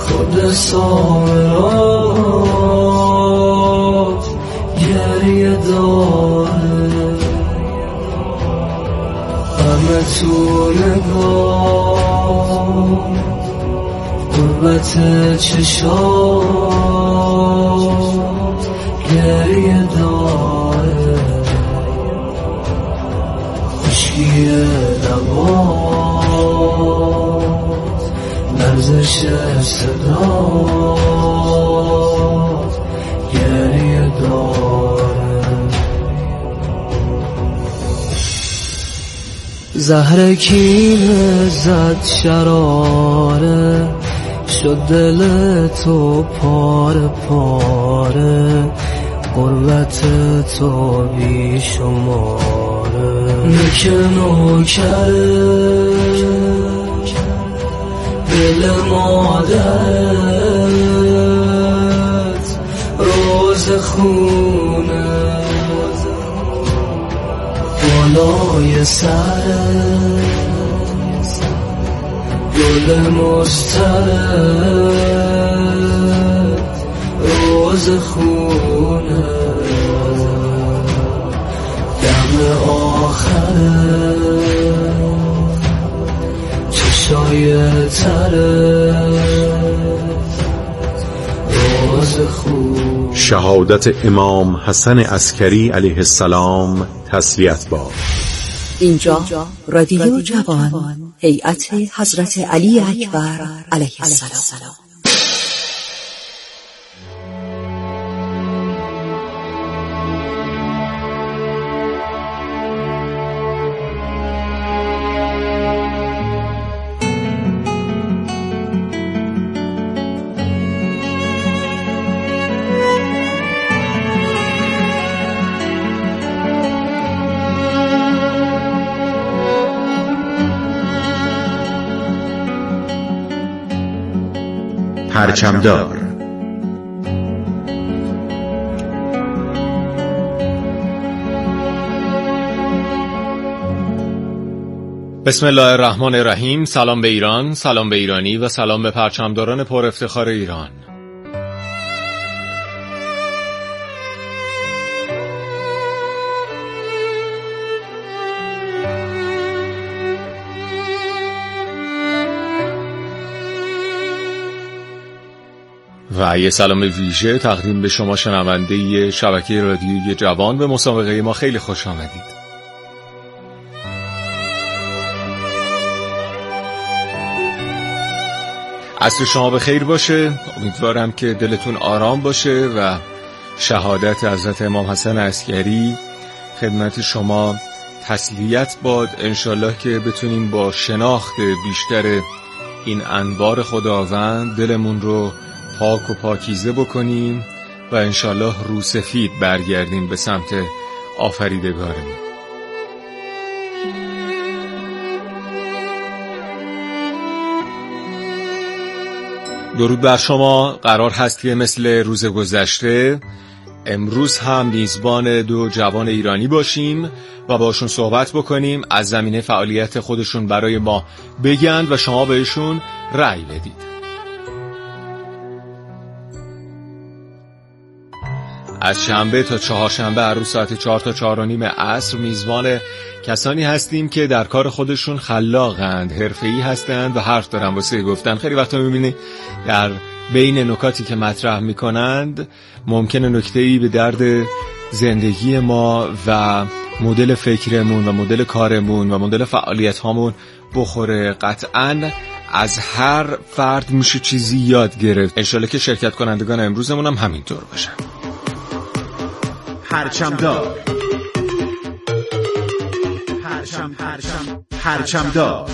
خود سامرات گریه داره، همه تو نگاه غربت چشات گریه داره، خشکی لبات لرزش صدات گریه داره. زهر کینه زد شراره، شد دل تو پاره پاره، غربت تو بی شماره. نکنو کرد دل مادرت روز خونه، بالای سرت گل مسترد روز خونه، دم آخرت چشای ترت روز خونه. شهادت امام حسن عسکری علیه السلام تسلیت باد. اینجا رادیو جوان، هیئت حضرت علی اکبر علیه السلام. پرچمدار. بسم الله الرحمن الرحیم. سلام به ایران، سلام به ایرانی و سلام به پرچمداران پر افتخار ایران. و یه سلام ویژه تقدیم به شما شنونده شبکه رادیوی جوان. به مسابقه ما خیلی خوش آمدید. عصر شما به خیر باشه. امیدوارم که دلتون آرام باشه و شهادت حضرت امام حسن عسکری خدمت شما تسلیت باد. انشالله که بتونیم با شناخت بیشتر این انوار خداوند دلمون رو پاک و پاکیزه بکنیم و انشالله روسفید برگردیم به سمت آفریدگارمون. درود بر شما. قرار هست که مثل روز گذشته امروز هم میزبان دو جوان ایرانی باشیم و باشون صحبت بکنیم، از زمینه فعالیت خودشون برای ما بگن و شما بهشون رأی بدید. از شنبه تا چهارشنبه هر روز ساعت 4 تا 4:30 عصر میزبان کسانی هستیم که در کار خودشون خلاقند، حرفه‌ای هستند و حرف دارن واسه گفتن. خیلی وقتا می‌بینی در بین نکاتی که مطرح می‌کنند ممکنه نکته‌ای به درد زندگی ما و مدل فکرمون و مدل کارمون و مدل فعالیت‌هامون بخوره. قطعاً از هر فرد میشه چیزی یاد گرفت. انشالله که شرکت کنندگان امروزمون هم همینطور باشن. پرچمدار. پرچمدار.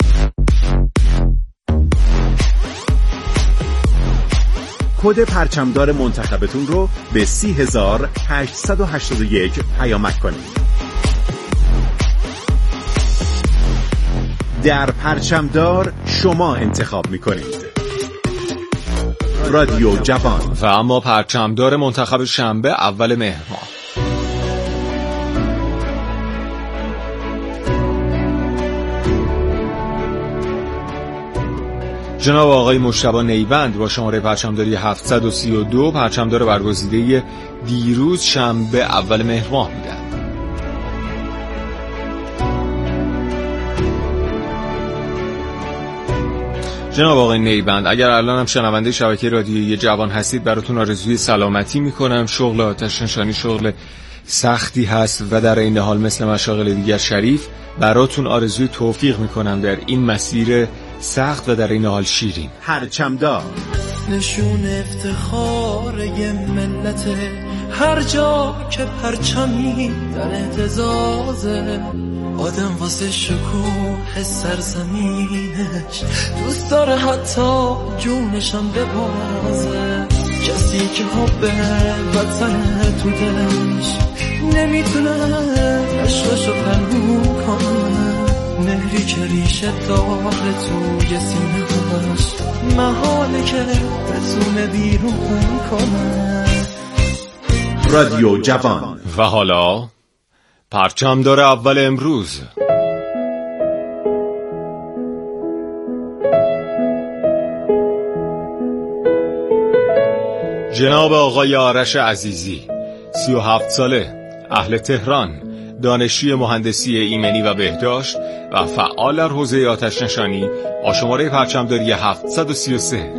کد پرچمدار منتخبتون رو به 30881 پیامک کنید. در پرچمدار شما انتخاب میکنید. رادیو جوان. و اما پرچمدار منتخب شنبه اول مهر ماه. جناب آقای مجتبی نیبند با شماره پرچمداری 732 پرچمدار برگزیده دیروز شنبه اول مهر ماه بودند. جناب آقای نیبند، اگر الان هم شنونده شبکه رادیویی جوان هستید براتون آرزوی سلامتی میکنم. شغل آتش نشانی شغل سختی هست و در این حال مثل مشاغل دیگر شریف، براتون آرزوی توفیق میکنم در این مسیر سخت و در این حال شیرین. پرچمدار نشون افتخار یه ملت، هر جا که پرچمی در اهتزازه، آدم واسه شکوه سرزمینش دوست داره حتی جونشم ببازه. کسی که حب وطن تو دلش نمیتونه عشقشو پنهون کنه، مهری که ریشه داره توی سینه‌اش، محاله که بتونه بیرون کنه. رادیو جوان. و حالا پرچمدار اول امروز. جناب آقای آرش عزیزی، 37 ساله، اهل تهران، دانشجوی مهندسی ایمنی و بهداشت و فعال در حوزه آتش نشانی با شماره پرچمداری 733.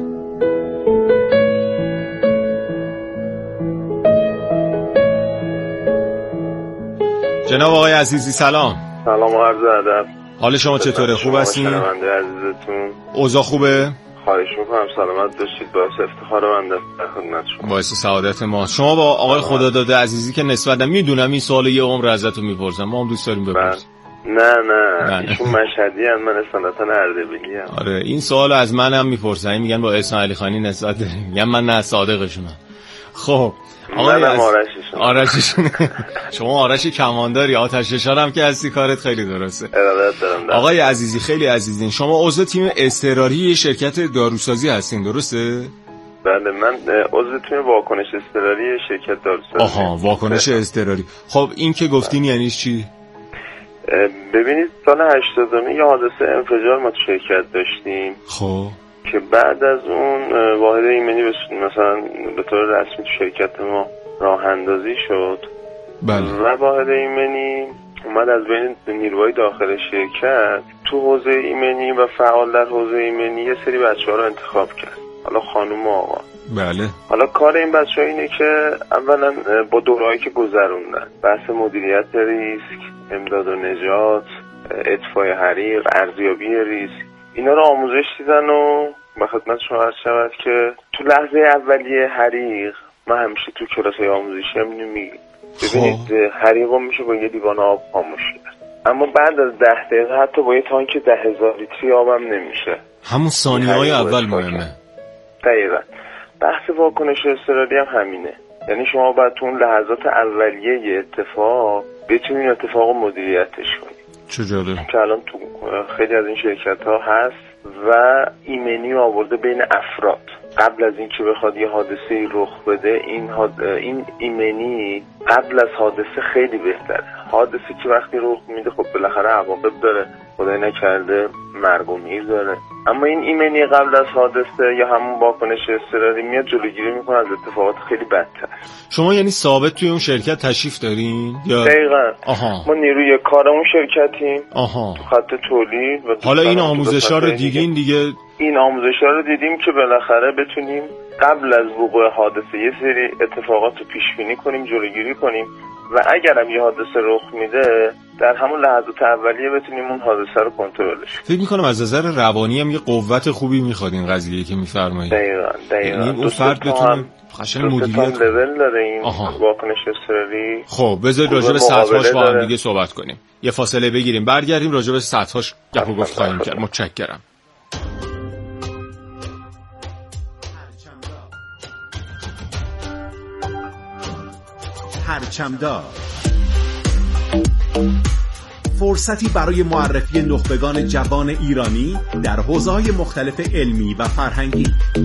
جناب آقای عزیزی سلام. سلام و عرض ادب. حال شما چطوره؟ خوب هستین؟ شنونده عزیزتون. اوضاع خوبه؟ خواهش میکنم سلامت باشید. باعث افتخار بنده در خدمت شما. باعث سعادت ما. شما با آقای خداداده عزیزی که نسبتا میدونم این سوال یه عمر ازتون میپرسم، ما هم دوست داریم بپرسیم. نه ایشون مشهدی ان، من اصالتا اردبیلی ام. آره این سوالو از منم میپرسن، میگن با احسان علی خانی نسبت داریم، میگن من نه صادقشونم. خب آقای آرششون شما آرش کمانداری آتش نشان هم که هستی، کارت خیلی درسته. آقای عزیزی خیلی عزیزین، شما عضو تیم اضطراری شرکت داروسازی هستین درسته؟ بله من عضو تیم واکنش اضطراری شرکت داروسازی. آها واکنش اضطراری. خب این که گفتین یعنی چی؟ ببینید سال 89 یه حادثه انفجار ما تو شرکت داشتیم. خب که بعد از اون واحد ایمنی مثلا به طور رسمی تو شرکت ما راه اندازی شد. بله. و واحد ایمنی اومد از بین نیروهای داخل شرکت تو حوزه ایمنی و فعال در حوزه ایمنی یه سری بچه‌ها رو انتخاب کرد، حالا خانم و آقا. بله. حالا کار این بچه‌ها اینه که اولا با دورهایی که گذروندن، بحث مدیریت ریسک، امداد و نجات، اطفای حریق، ارزیابی ریسک، اینا رو آموزش دیدن و به خدمت شما عرض شود که تو لحظه اولیه حریق ما همیشه تو کلاس‌های آموزشی هم میگیم ببینید حریقو میشه با یه لیوان آب خاموش کرد، اما بعد از 10 دقیقه حتی با یه تانک 10,000 لیتری آبم نمیشه. همون ثانیه‌های اول مهمه. دقیقاً. بحث واکنش اضطراری هم همینه، یعنی شما باید تو اون لحظات اولیه یه اتفاق بتونین اتفاق مدیریتش کنید. چه جالب که الان تو خیلی از این شرکت‌ها هست و ایمنی آورده بین افراد. قبل از اینکه بخواد یه حادثه‌ای رخ بده این ایمنی قبل از حادثه خیلی بهتره. حادثه که وقتی رخ میده خب بالاخره عواقب داره، خدای نکرده مرگ و میر داره، اما این ایمنی قبل از حادثه یا همون واکنش اضطراری میاد جلوگیری میکنه از اتفاقات خیلی بدتر. شما یعنی ثابت توی اون شرکت تشریف دارین یا دقیقاً؟ آها. ما نیروی کارمون شرکتیم. آها. تو خط تولید و حالا این آموزش‌ها رو دیدین دیگه؟ این آموزش‌ها رو دیدیم که بالاخره بتونیم قبل از وقوع حادثه یه سری اتفاقات رو پیش بینی کنیم، جلوگیری کنیم و اگر هم یه حادثه رخ میده در همون لحظات اولیه بتونیم اون حادثه رو کنترلش کنیم. فکر می‌کنم از نظر روانی هم یه قوت خوبی می‌خواد این قضیه که می‌فرمایید. دقیقاً. یعنی اون فرد بتونه قشنگ مدیریت کنه. لول داره این واکنش اضطراری. خب بذارید راجع به سطح‌هاش با هم دیگه صحبت کنیم. یه فاصله بگیریم، برگردیم راجع به سطح‌هاش گپ و گفت خواهیم کرد. متشکرم. پرچمدار، فرصتی برای معرفی نخبگان جوان ایرانی در حوزه‌های مختلف علمی و فرهنگی.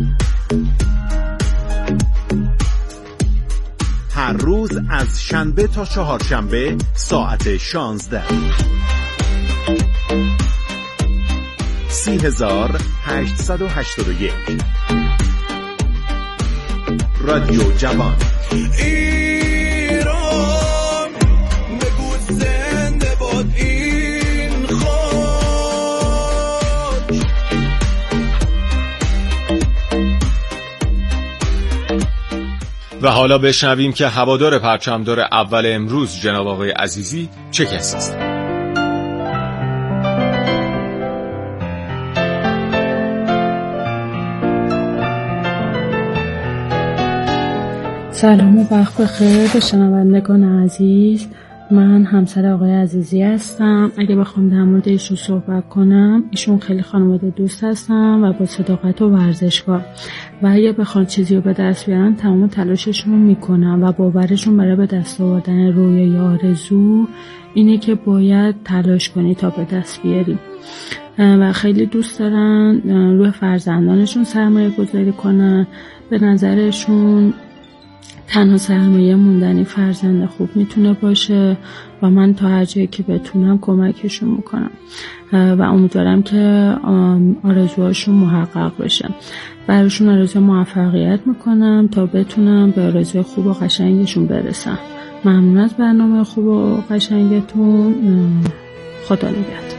هر روز از شنبه تا چهارشنبه ساعت 16. 30881. رادیو جوان. ایران بگو زنده باد این خاک. و حالا بشنویم که هوادار پرچمدار اول امروز جناب آقای عزیزی چه کسی است. سلام و وقت بخیر به شنوندگان عزیز. من همسر آقای عزیزی هستم. اگه بخوام در مورد ایشون صحبت کنم، ایشون خیلی خانواده دوست هستن و با صداقت و ورزشکار، و اگه بخوان چیزی رو به دست بیارن تمام تلاششون رو میکنن و باورشون برای به دست آوردن رویای آرزو اینه که باید تلاش کنی تا به دست بیاری و خیلی دوست دارن روی فرزندانشون سرمایه گذاری کنن. به نظرشون تنها سرمایه موندنی فرزند خوب میتونه باشه و من تا هر جایی که بتونم کمکشون میکنم و امیدوارم که آرزوهاشون محقق بشه. براشون آرزوی موفقیت میکنم تا بتونم به آرزوی خوب و قشنگشون برسم. ممنون از برنامه خوب و قشنگتون. خدا نگهدار.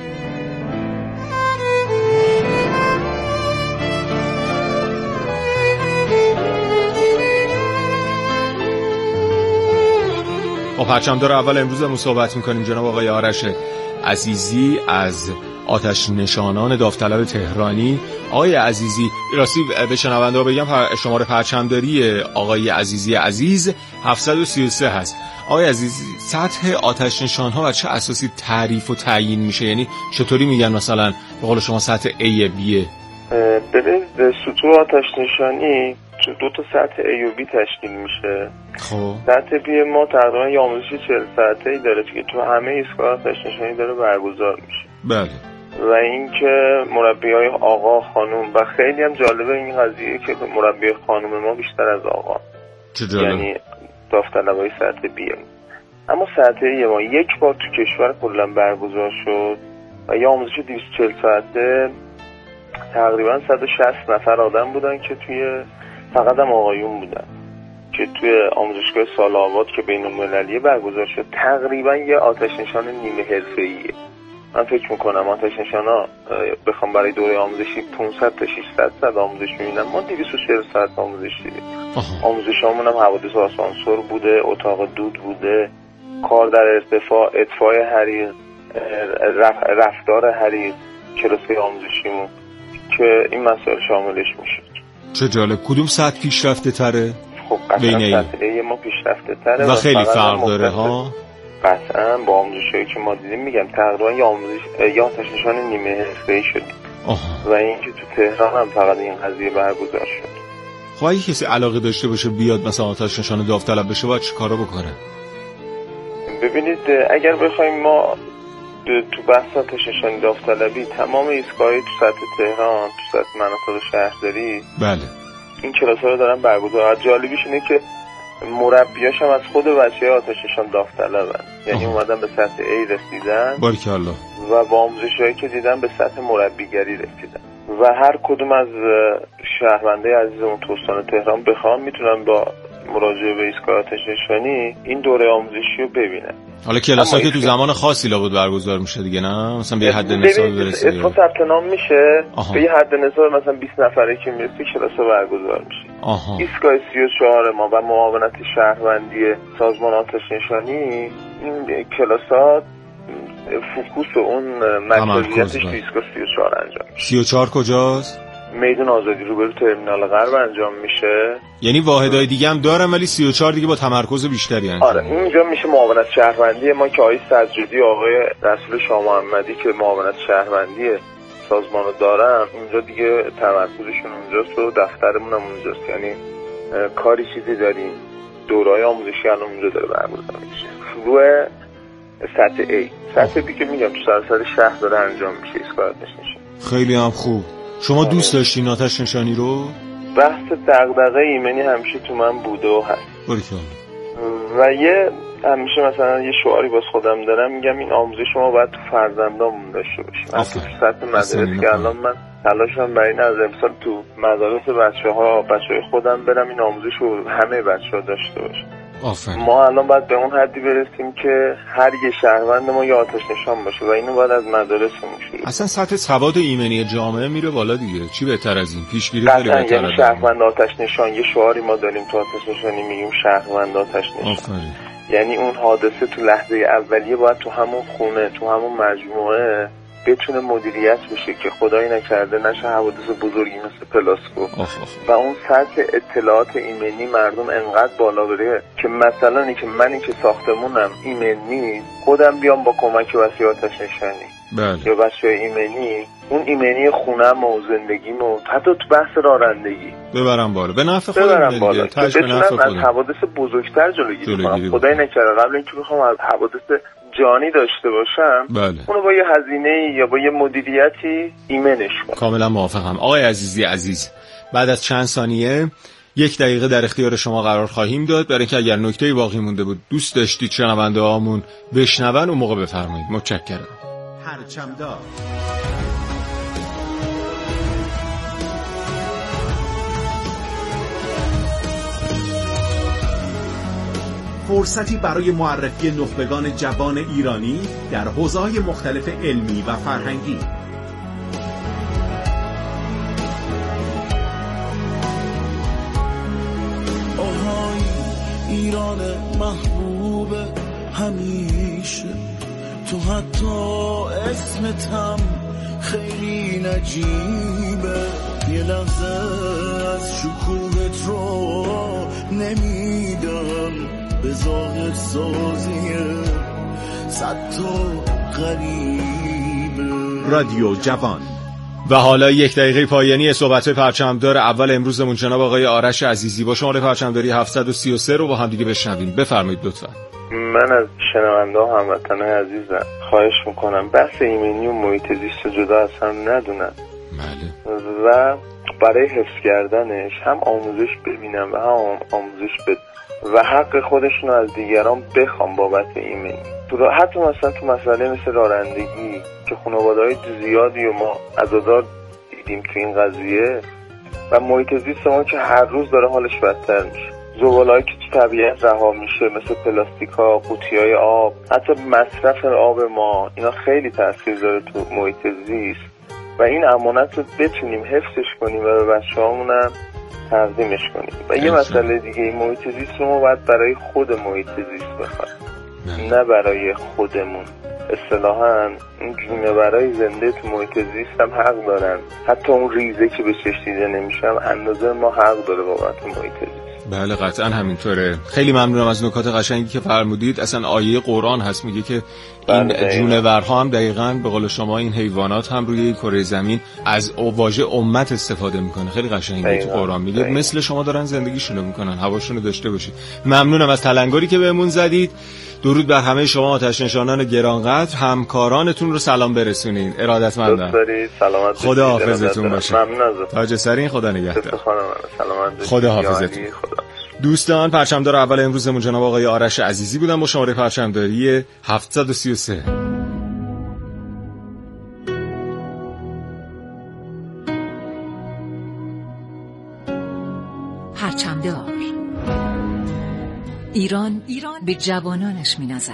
با پرچمدار اول امروزمون صحبت میکنیم جناب آقای آرش عزیزی از آتش نشانان داوطلب تهرانی. آقای عزیزی، راستی به شنونده ها بگم شماره پرچمداری آقای عزیزی عزیز 733 هست. آقای عزیزی، سطح آتش نشان ها و چه اساسی تعریف و تعیین میشه؟ یعنی چطوری میگن مثلا به قول شما سطح A B؟ ببین، سطوح آتش نشانی دو تا سطح A و B تشکیل میشه. خب سطح B ما تقریبا یه آموزش 40 ساعته‌ای داره که تو همه ایستگاه آتش نشانی داره برگزار میشه. بله. و اینکه مربیای آقا خانم، و خیلی هم جالبه این قضیه که مربی خانم ما بیشتر از آقا، چه جالب. یعنی داوطلبای سطح B. اما سطح A ما یک بار تو کشور کلا برگزار شد و یه آموزش 240 ساعته تقریبا 160 نفر آدم بودن که توی فقط هم آقایون بودن که توی آموزشگاه سال‌آباد که بین‌المللی برگزار شد. تقریبا یه آتش نشان نیمه حرفه‌ایه. من فکر میکنم آتش نشانا بخوام برای دوره آموزشی 500 تا 600 آموزش میبینم، ما 240 ساعت آموزش دیدیم. آموزشامون هم حوادث آسانسور بوده، اتاق دود بوده، کار در ارتفاع، اطفای حریق، رفتار حریق، کلاس آموزشیمون که این مسائل شاملش میشه. چه جالب. کدوم سطح پیشرفته تره؟ خب قطعا سطح ما پیشرفته تره و خیلی فرق داره ها. قطعا با آموزشایی که ما دیدیم میگم تقریبا یه آتش نشان نیمه حرفه‌ای شدیم. و اینکه تو تهران هم فقط این قضیه برگزار شد. خب اگه کسی علاقه داشته باشه بیاد مثلا آتش نشان داوطلب بشه باید چه کارا بکنه؟ ببینید، اگر بخوایم ما تو بحث آتش نشان داوطلبی تمام ایستگاه‌های تو سطح تهران، تو سطح مناطق شهرداری، بله، این کلاس‌ها رو دارن برگزار. جالبیش اینه که مربیاش هم از خود بچه‌های آتش نشان داوطلبن، یعنی اومدن به سطح A رسیدن باریکالله و با آموزش‌هایی که دیدن به سطح مربیگری رسیدن. و هر کدوم از شهروندای عزیزمون تو استان تهران بخوام میتونن با مراجعه به ایستگاه آتش نشانی این دوره آموزشی رو ببینن. حالا کلاس‌ها که تو زمان خاصی لابد برگزار میشه دیگه، نه؟ مثلا به یه حد نصاب برسه. اسم ثبت نام میشه، به یه حد نصاب مثلا 20 نفره که میرسه کلاس‌ها برگزار میشه. ایستگاه 34 ما و معاونت شهروندی سازمان آتش نشانی این کلاس‌ها فوکوس اون مرکزیتش تو ایستگاه 34 انجام میشه. 34 کجاست؟ میدون آزادی روبرو ترمینال غرب انجام میشه. یعنی واحدهای دیگه هم دارن ولی 34 دیگه با تمرکز بیشتری انجام. آره، اینجا میشه معاونت شهروندی ما که آقای سجادی، آقای رسول شاه محمدی که معاونت شهروندی سازمانو دارن، اونجا دیگه تمرکزشون اونجاست و دفترمون هم اونجاست. یعنی کاری چیزی داریم، دوره‌های آموزشی الان اونجا داره برگزار میشه. روی سطح A، سطح B که میگم تو سراسر شهر داره انجام میشه ایستگاه آتش نشانی. خیلی هم خوب. شما دوست داشتین آتش نشانی رو؟ بحث دغدغه ایمنی همیشه تو من بوده و هست. باریکالله. و یه همیشه مثلا یه شعاری باز خودم دارم، میگم این آموزش ما باید تو فرزندامون داشته باشیم. تو سطح مدارس که الان من تلاشم برای این از امسال تو مدارس بچه‌های خودم برم این آموزش رو همه بچه‌ها داشته باشن. ما الان باید به اون حدی برسیم که هر یه شهروند ما یه آتش نشان باشه و اینو باید از مدارسمون شروع. اصلا سطح سواد ایمنی جامعه میره بالا دیگه. چی بهتر از این؟ پیشگیری خیلی بهتره. یعنی شهروند آتش نشان، یه شعاری ما داریم تو آتش نشانی میگیم شهروند آتش نشان. یعنی اون حادثه تو لحظه اولیه باید تو همون خونه، تو همون مجموعه بتونه مدیریت بشه که خدایی نکرده نشه حوادث بزرگی مثل پلاسکو و اون سطح اطلاعات ایمنی مردم انقدر بالا بره که مثلا منی که ساختمونم ایمنی خودم بیام با کمک وسیله آتش نشانی یا بچه‌های ایمنی اون ایمنی خونم و زندگیم و حتی تو بحث رانندگی ببرم بالا به نفع خودم دیگه بتونم از حوادث بزرگتر جلوگیری کنم. خدایی نکرده قبل اینکه بخوام از حوادث جانی داشته باشم اونو با یه هزینه یا با یه مدیریتی ایمنش کنم. کاملا موافقم. آقای عزیزی عزیز، بعد از چند ثانیه 1 دقیقه در اختیار شما قرار خواهیم داد برای اینکه اگر نکته‌ای باقی مونده بود دوست داشتید شنونده هامون بشنون اون موقع بفرمایید. متشکرم. پرچمدار فرصتی برای معرفی نخبگان جوان ایرانی در حوزه‌های مختلف علمی و فرهنگی. آهای ایران محبوب همیشه، تو حتی اسمتم خیلی نجیبه، یه لحظه از شکوهت رو نمیدم به ظاهر سازیه صد تا غریبه. رادیو جوان. و حالا 1 دقیقه پایانی صحبت پرچمدار اول امروزمون جناب آقای آرش عزیزی با شماره پرچمداری 733 رو با هم دیگه بشنویم. بفرمایید لطفا. من از شنونده ها هموطنان عزیزم خواهش میکنم بحث ایمنی و محیط زیست جدا از هم ندونن. بله. و برای حفظ کردنش هم آموزش ببینم و هم آموزش بدم و حق خودشون از دیگران بخوام بابت ایمنی. حتی مثلا تو مسئله مثل رانندگی که خانواده‌های زیادی و ما عزادار دیدیم تو این قضیه و محیط زیست ما که هر روز داره حالش بدتر میشه. زبالهایی که تو طبیعت رها میشه مثل پلاستیک‌ها، قوطی‌های آب، حتی مصرف آب ما، اینا خیلی تاثیر داره تو محیط زیست و این امانت رو بتونیم حفظش کنیم و به بچه‌هامون هم تقدیمش کنیم. و یه مسئله دیگه این محیط زیست رو ما باید برای خود محیط زیست بخوایم نه برای خودمون. اصطلاحاً این جونورای زنده تو محیط زیست هم حق دارن، حتی اون ریزه که به چشم دیده نمیشه اندازه ما حق داره بابت محیط زیست. بله قطعا همینطوره. خیلی ممنونم از نکات قشنگی که فرمودید. اصلا آیه قرآن هست میگه که این جونورها هم دقیقاً به قول شما این حیوانات هم روی کره زمین از واژه امت استفاده میکنه. خیلی قشنگه تو قرآن میگه مثل شما دارن زندگیشونو میکنن، هواشونو داشته باشید. ممنونم از تلنگری که بهمون زدید. درود بر همه شما آتش نشانان گرانقدر. همکارانتون رو سلام برسونین. ارادتمندم. سلامت خدا حافظتون باشه. ممنون ازت. تاج سرین. خدا نگهدار. سلامت. خدا حافظتون. دوستان پرچمدار اول امروزمون جناب آقای آرش عزیزی بودن با شماره پرچمداری 733. پرچمدار. ایران به جوانانش می‌نازد.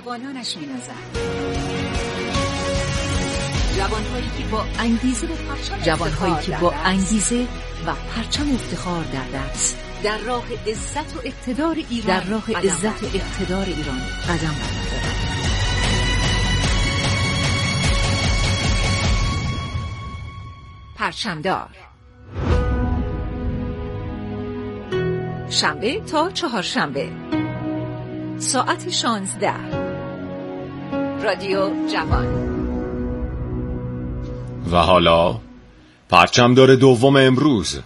جوانهایی که با انگیزه و پرچم افتخار در دست در راه عزت و اقتدار ایران قدم بردارند. پرچمدار شنبه تا چهارشنبه ساعت 16 رادیو جوان. و حالا پرچمدار دوم امروز.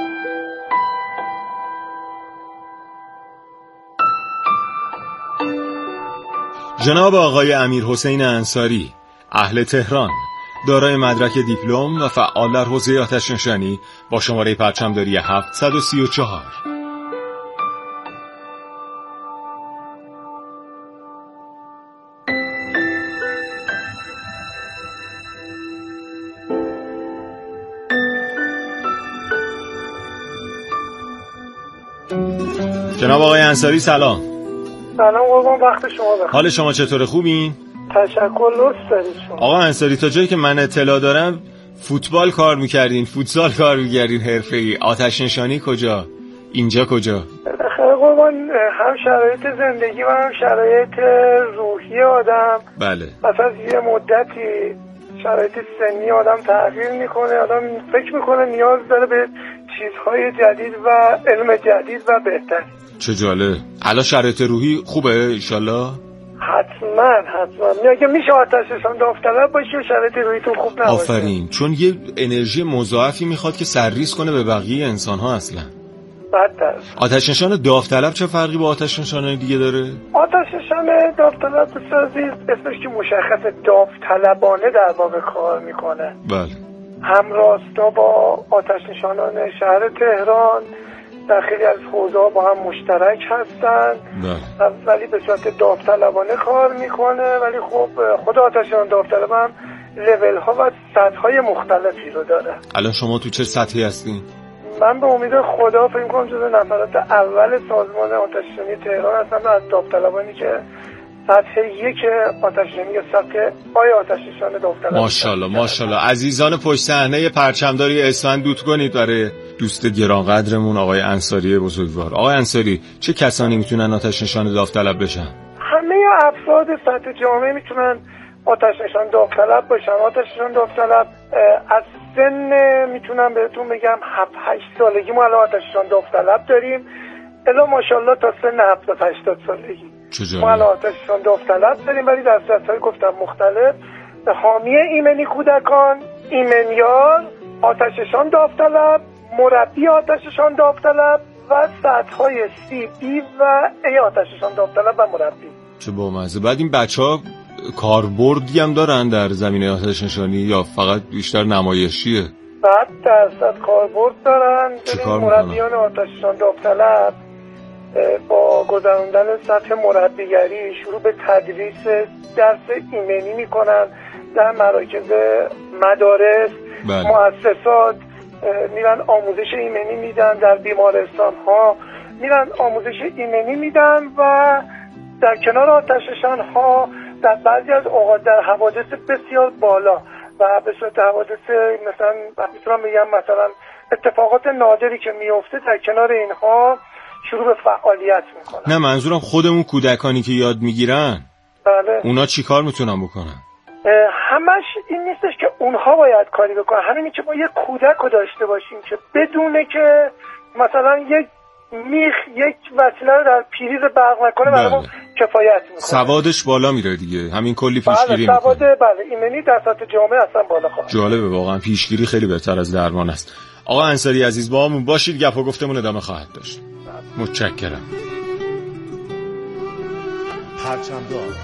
جناب آقای امیرحسین انصاری، اهل تهران، دارای مدرک دیپلم و فعال در حوزه آتش‌نشانی با شماره پرچمداری 734. جناب آقای انصاری سلام. سلام قربان، وقت شما بخیر. حال شما چطوره، خوبین؟ تشکر، لطف دارید شما. آقا انصاری تا جایی که من اطلاع دارم فوتبال کار میکردین، فوتسال کار میکردین حرفه‌ای، آتش نشانی کجا؟ اینجا کجا؟ خیلی قربان، هم شرایط زندگی و هم شرایط روحی آدم. بله. مثلا یه مدتی شرایط سنی آدم تغییر میکنه، آدم فکر میکنه نیاز داره به چیزهای جدید و علم جدید و بهتر. چه جالب. الان شرایط روحی خوبه انشالله؟ حتما میگه میشه آتششان داوطلب باشی و شرایط روحیتون خوب نباشه. آفرین، چون یه انرژی مضاعفی میخواد که سرریز کنه به بقیه انسان‌ها. اصلا آتش نشان داوطلب چه فرقی با آتش نشان‌های دیگه داره؟ آتش نشان داوطلب اسمش که مشخص داوطلبانه در واقع کار میکنه. بله. همراستا با آتش نشانان شهر تهران در خیلی از حوزه‌ها با هم مشترک هستن. بله. ولی به صورت داوطلبانه کار میکنه، ولی خب خود آتش نشان داوطلب هم لول ها و سطح های مختلفی رو داره. الان شما تو چه سطحی هستین؟ من به امید خدا فکر کنم جزو نفرات اول سازمان آتش‌نشانی تهران هستم از داوطلبانی که سطح 1 آتش‌نشانی یا سطح آی آتش‌نشان داوطلب. ماشاءالله. عزیزان پشت صحنه پرچمداری اسفند دوت کنید برای دوست گرانقدرمون آقای انصاری بزرگوار. آقای انصاری، چه کسانی میتونن آتش‌نشان داوطلب بشن؟ همه افراد سطح جامعه میتونن آتش‌نشان داوطلب باشن. آتش‌نشان داوطلب از سن میتونم بهتون بگم 7-8 سالگی ما الان آتش‌نشان داوطلب داریم، الا ماشاءالله تا سن 70-80 سالگی ما الان آتش‌نشان داوطلب داریم، ولی در سطح‌های گفتم مختلف. حامی ایمنی کودکان، ایمنیار، آتش‌نشان داوطلب، مربی آتش‌نشان داوطلب و سطح‌های C، B و A آتش‌نشان داوطلب و مربی. چه بامزه. بعد این بچه‌ها کاربردی هم دارن در زمینه آتش نشانی یا فقط بیشتر نمایشیه؟ 100% کاربرد دارن. مربیان آتش نشان داوطلب با گذراندن سطح مربیگری شروع به تدریس درس ایمنی میکنن در مراکز مدارس. بله. مؤسسات میرن آموزش ایمنی میدن، در بیمارستان ها میرن آموزش ایمنی میدن و در کنار آتش نشان ها در بعضی از اوقات در حوادث بسیار بالا و به صورت حوادث مثلا میتونم بگم مثلا اتفاقات نادری که میفته در کنار اینها شروع به فعالیت میکنن. نه، منظورم خودمون کودکانی که یاد میگیرن. بله. اونا چی کار میتونن بکنن؟ همش این نیستش که اونها باید کاری بکنن، همینی که ما یک کودک رو داشته باشیم که بدونه که مثلا یک وسیله رو در پریز برق نکنه برامون کفایت میکنه. سوادش بالا میره دیگه، همین کلی پیشگیری میکنه. سواد ایمنی در سطح جامعه اصلا بالا خواهد. جالبه واقعا، پیشگیری خیلی بهتر از درمان است. آقا انصاری عزیز با همون باشید، گپ و گفتمون ادامه خواهد داشت. متشکرم. پرچمدار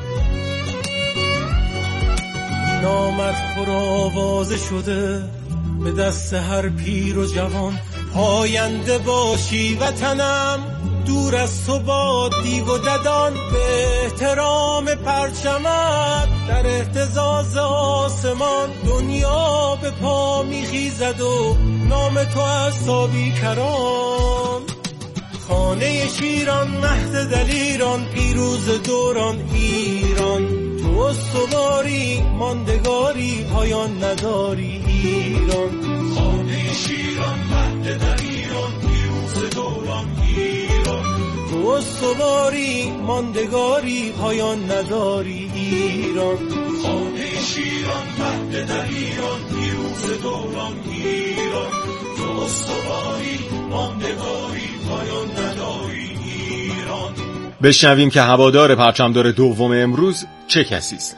نامت پرآوازه شده به دست هر پیر و جوان، پاینده باشی وطنم دور از تو با دیو و ددان، به احترام پرچمت در اهتزاز آسمان دنیا به پا میخیزد و نام تو از سابی کران. خانه شیران مهد دلیران پیروز دوران ایران، تو استواری ماندگاری پایان نداری ایران. خانه شیران مهد دلیران پیروز دوران ایران، تو استواری ماندگاری پایان نداری ایران. خانه شیران مهد دلیران پیروز دوران ایران، تو استواری ماندگاری پایان نداری ایران. بشنویم که هوادار پرچمدار دوم امروز چه کسی است.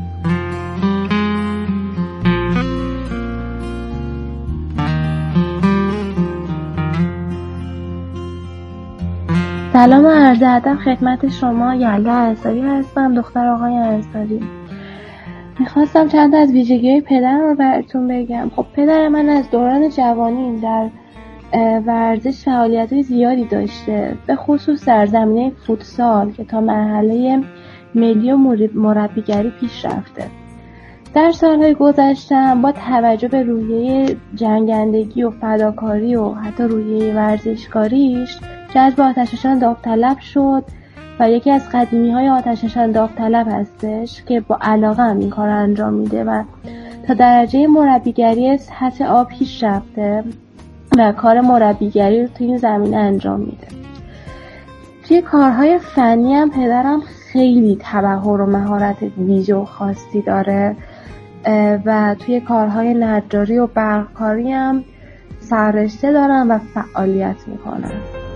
سلام و عرض ادب خدمت شما. یلدا انصاری هستم، دختر آقای انصاری. میخواستم چند از ویژگی‌های پدرم رو براتون بگم. خب پدر من از دوران جوانی در ورزش فعالیت‌های زیادی داشته، به خصوص در زمینه فوتسال که تا مرحله ملی و مربیگری پیش رفته. در سالهای گذشته با توجه به روحیه جنگندگی و فداکاری و حتی روحیه ورزشکاریش جذب آتش‌نشان داوطلب شد و یکی از قدیمی‌های آتش‌نشان داوطلب هستش که با علاقه هم این کار رو انجام میده و تا درجه مربیگری سطح آب پیش رفته و کار مربیگری رو تو این زمینه انجام میده. توی کارهای فنی هم پدرم خیلی تبحر و مهارت ویژه و خاصی داره و توی کارهای نجاری و برقکاری هم سررشته دارن و فعالیت میکنن.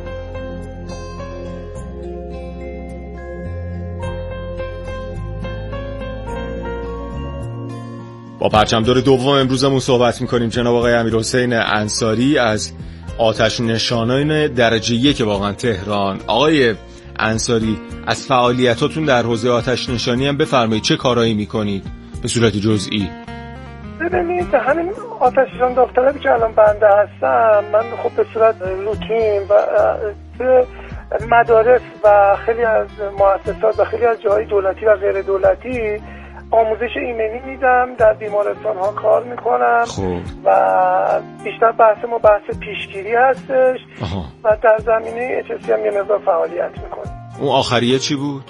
با پرچمدار دوم امروزمون صحبت میکنیم، جناب آقای امیرحسین انصاری از آتش نشانان درجه 1 واقعا تهران. آقای انصاری، از فعالیتاتون در حوزه آتش نشانی هم بفرمایید، چه کارهایی میکنید به صورت جزئی؟ ببینید، همین آتش نشان داوطلبی که الان بنده هستم، من خب به صورت روتین و به مدارس و خیلی از مؤسسات و خیلی از جاهای دولتی و غیر دولتی آموزش ایمنی میدم، در بیمارستان ها کار میکنم و بیشتر بحث ما بحث پیشگیری هستش و در زمینه HSC هم یه مقدار فعالیت میکنم. اون آخریه چی بود؟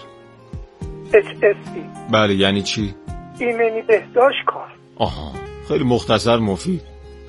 HSC. بله، یعنی چی؟ ایمنی بهداشت کار. آها، خیلی مختصر مفید.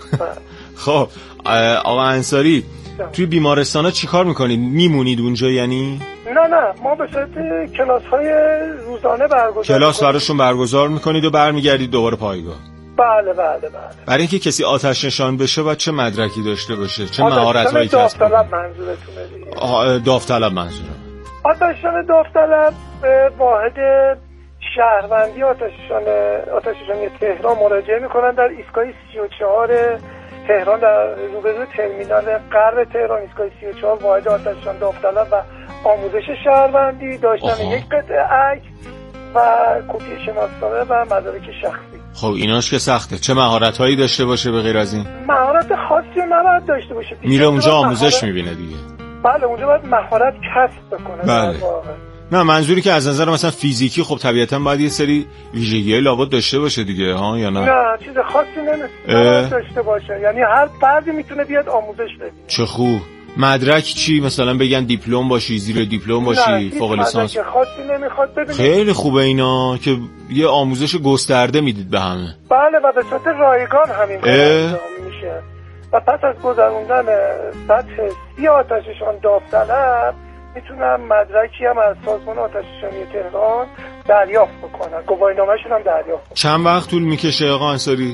خب آقا انصاری، توی بیمارستان ها چی کار میکنید؟ میمونید اونجا یعنی؟ نه، ما به صورت کلاس های روزانه برگزار کلاس براشون برگزار میکنید و برمیگردید دوباره پایگاه؟ بله. برای اینکه کسی آتش نشان بشه باید چه مدرکی داشته باشه؟ چه مهارت‌هایی کسب کنه؟ داوطلب منظورتونه دیگه؟ داوطلب منظورم. آتش نشان داوطلب واحد شهروندی آتش نشانی تهران مراجعه میکنن در ایستگاه 34 تهران، در روبروی ترمینال غرب تهران. ایستگاه 34 واحد آتش نشان داوطلب و آموزش شهروندی داشتن یک قطعه عکس و کپی شناسنامه و مدارک شخصی. خب ایناش که سخته. چه مهارت‌هایی داشته باشه به غیر از این؟ مهارت خاصی نباید داشته باشه. میره اونجا آموزش میبینه دیگه. بله، اونجا باید مهارت کسب بکنه. بله. نه، منظوری که از نظر مثلا فیزیکی خب طبیعتا باید یه سری ویژگی‌های لابد داشته باشه دیگه، ها یا نه؟ نه، چیز خاصی نمیتونه داشته باشه، یعنی هر فردی میتونه بیاد آموزش ببینه. چه خوب. مدرک چی؟ مثلا بگن دیپلم باشی، زیر دیپلم باشی، فوق لیسانس؟ نه، خاصی نمیخواد. ببینید خیلی خوبه اینا که یه آموزش گسترده میدید به همه. بله، و به صورت رایگان همین انجام میشه و پس از گذروندن سطح 30 آتش نشان داوطلب میتونم مدرکی هم از سازمان آتش نشانی تهران دریافت بکنم، گواهینامه‌شون هم دریافت بکنم. چند وقت طول میکشه آقا انصاری؟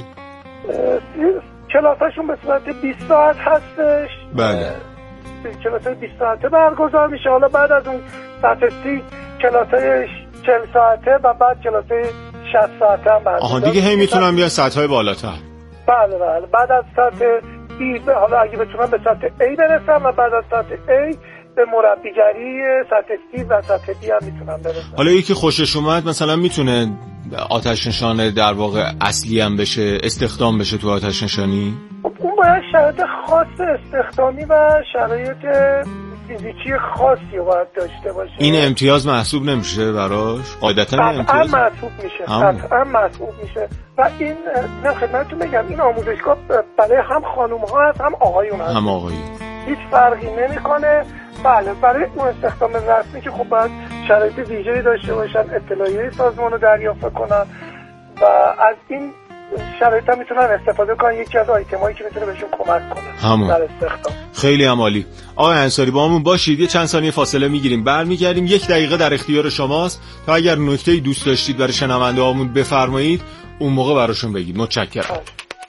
کلاساشون به صورت 20 ساعت هستش. بله. کلاسای 20 ساعته برگزار میشه. حالا بعد از اون سطح 30 کلاسای 40 ساعته و بعد کلاسای 60 ساعته هم برگزار. آها، دیگه هی میتونم بیان سطح‌های بالاتر. بله. بعد از سطح B، حالا اگه بتونم به سطح A برسم و بعد از سطح A به مربیگری سطح C و سطح B هم میتونم برسم. حالا یکی خوشش اومد مثلا میتونه آتش نشان در واقع اصلی هم بشه، استخدام بشه تو آتش نشانی؟ اون باید شرایط خاص استخدامی و شرایط فیزیکی خاصی رو باید داشته باشه. این امتیاز محسوب نمیشه براش؟ قاعدتا امتیاز محسوب میشه. قطعا محسوب میشه و این خدمتتون بگم این آموزشگاه برای هم خانوم ها هست هم آقایون هست. هم آقایون. هیچ فرقی نمیکنه. بله، برای اون استخدام رسمی که خب باید شرایط ویژه‌ای داشته باشن، اطلاعیه سازمان رو دریافت کنن و از این شرایط هم میتونن استفاده کنن. یکی از آیتمایی که میتونه بهشون کمک کنه در استخدام. خیلی عالی. آقای انصاری با همون باشید، یه چند ثانیه فاصله میگیریم، برمیگردیم. 1 دقیقه در اختیار شماست تا اگر نکته‌ای دوست داشتید برای شنونده‌هامون بفرمایید، اون موقع براشون بگید. متشکرم.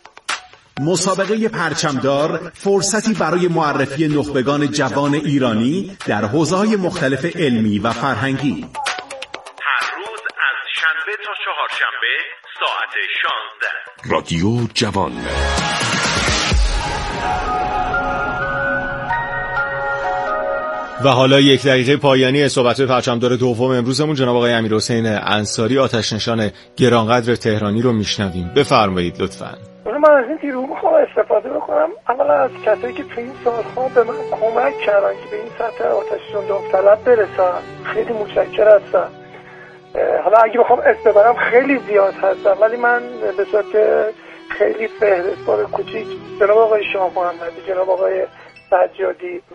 مسابقه پرچمدار فرصتی برای معرفی نخبگان جوان ایرانی در حوزه‌های مختلف علمی و فرهنگی. هر روز از شنبه تا چهارشنبه ساعت 16. رادیو جوان. و حالا 1 دقیقه پایانی صحبت‌های پرچمدار دوم امروزمون، جناب آقای امیرحسین انصاری آتش نشان گرانقدر تهرانی رو میشنویم. بفرمایید لطفاً. من از این تیرو میخوام استفاده بکنم اولا از کسایی که تو این سالها به من کمک کردن که به این سطح آتش نشان داوطلب برسم. خیلی متشکر هستم. حالا اگه بخوام اسم ببرم خیلی زیاد هستم، ولی من به صورت خیلی فهرستوار کوچیک جناب آقای شاه محمدی، جناب آقای سجادی